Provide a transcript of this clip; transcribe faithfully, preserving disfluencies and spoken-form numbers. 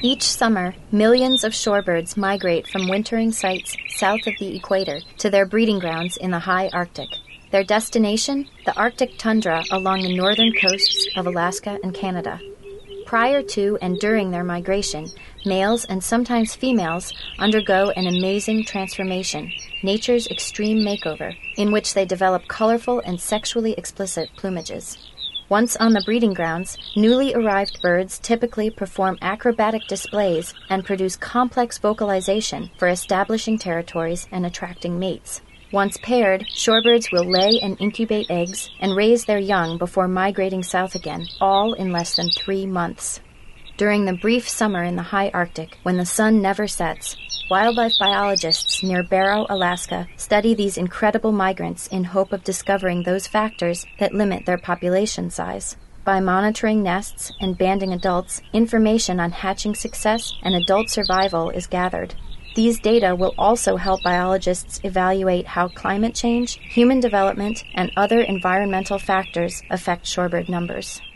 Each summer, millions of shorebirds migrate from wintering sites south of the equator to their breeding grounds in the high Arctic. Their destination? The Arctic tundra along the northern coasts of Alaska and Canada. Prior to and during their migration, males and sometimes females undergo an amazing transformation, nature's extreme makeover, in which they develop colorful and sexually explicit plumages. Once on the breeding grounds, newly arrived birds typically perform acrobatic displays and produce complex vocalization for establishing territories and attracting mates. Once paired, shorebirds will lay and incubate eggs and raise their young before migrating south again, all in less than three months. During the brief summer in the high Arctic, when the sun never sets, wildlife biologists near Barrow, Alaska, study these incredible migrants in hope of discovering those factors that limit their population size. By monitoring nests and banding adults, information on hatching success and adult survival is gathered. These data will also help biologists evaluate how climate change, human development, and other environmental factors affect shorebird numbers.